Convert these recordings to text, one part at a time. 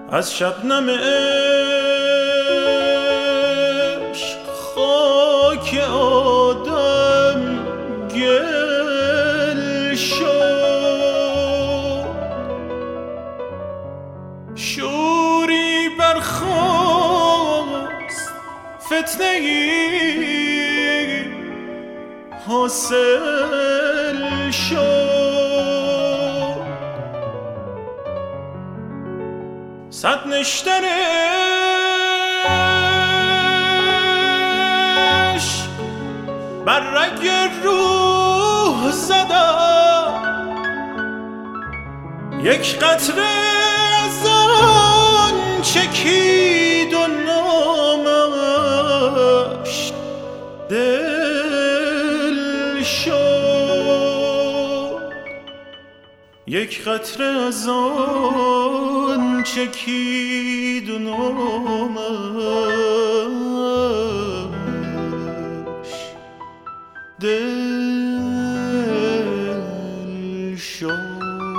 از شبنم عشق خاک آدم گل شد، شوری برخاست فتنه‌ای حاصل شد، صد نشترش بر رگ روح زدم، یک قطره از آن چکید و نامش دل شد، یک قطره از آن چکید و نامش دل شد.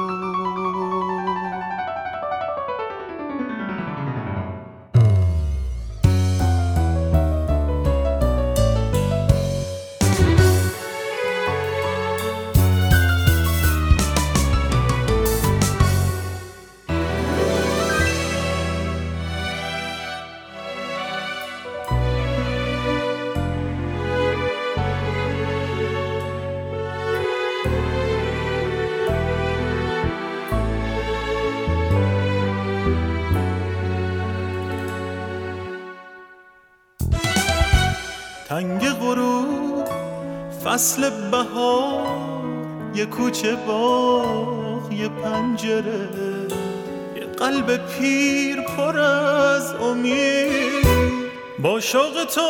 تنگ غروب فصل بهار، یه کوچه باغ، یه پنجره، یه قلب پیر پر از امید با شوق تو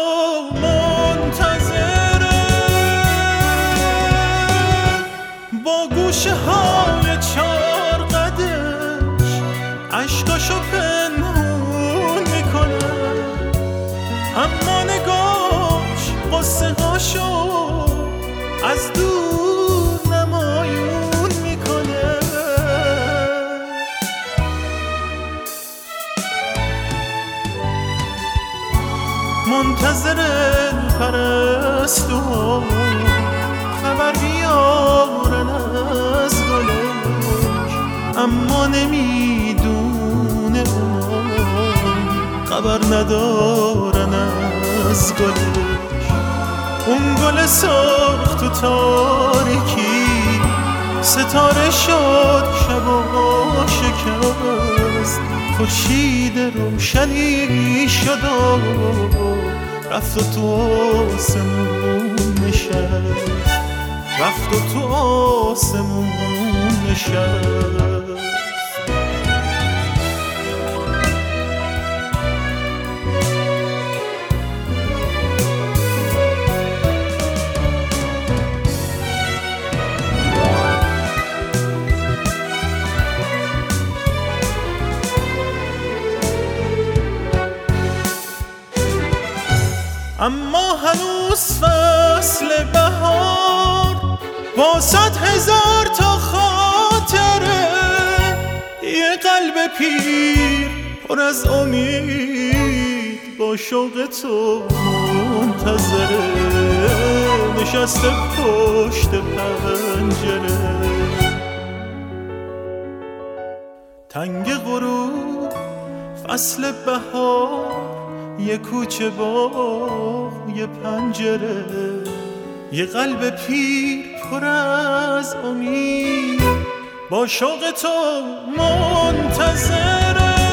منتظره، با گوشه های چار قدش عشقاشو پنهون میکنه، اما نگاش قصه هاشو از دور نمایون میکنه، منتظر پرستو خبر بیارن از گلش، اما نمیدونه اون خبر ندارن از گلش، اون گل سرخ تو تاریکی ستاره شد، شبا شکست، خورشید روشنی شد و رفت و تو آسمون نشست، رفت و تو آسمون نشست. اما هنوز فصل بهار با 100,000 تا خاطره، یه قلب پیر پر از امید با شوق تو منتظره، نشسته پشت پنجره. تنگ غروب فصل بهار، یه کوچه باغ، یه پنجره، یه قلب پیر پر از امید با شوق تو منتظره،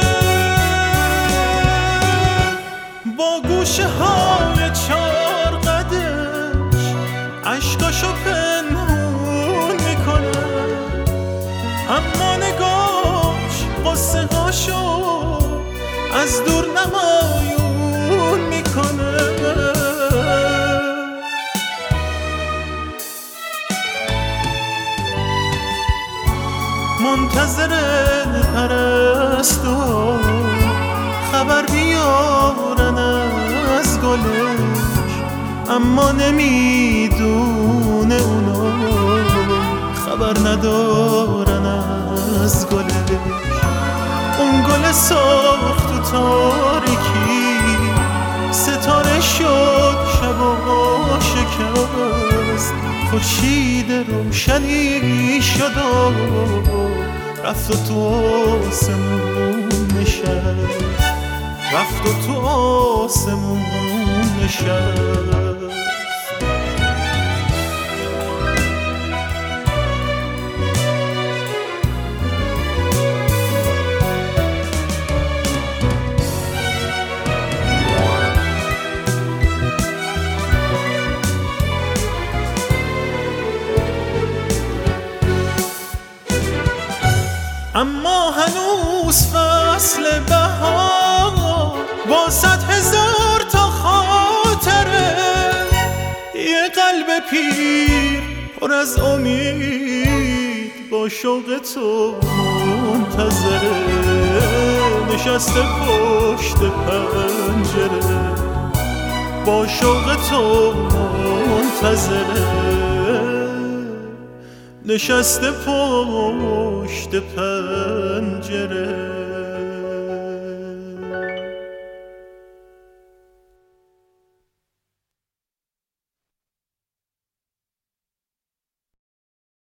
با گوشه های چار قدش عشقاشو پنهون میکنه، اما نگاش قصه هاشو از دور نمایون میکنه، منتظر پرستو خبر بیارن از گلش، اما نمیدونه اونا خبر ندارن از گلش، اون گل گل سرخ تو تاریکی، ستاره شد شبا شکست، خورشید روشنی شد و رفت و تو آسمون نشست، رفت و تو آسمون نشست. اما هنوز فصل بهار با 100,000 تا خاطره، یه قلب پیر پر از امید با شوق تو منتظره، نشسته پشت پنجره با شوق تو منتظره، نشسته پشت پنجره.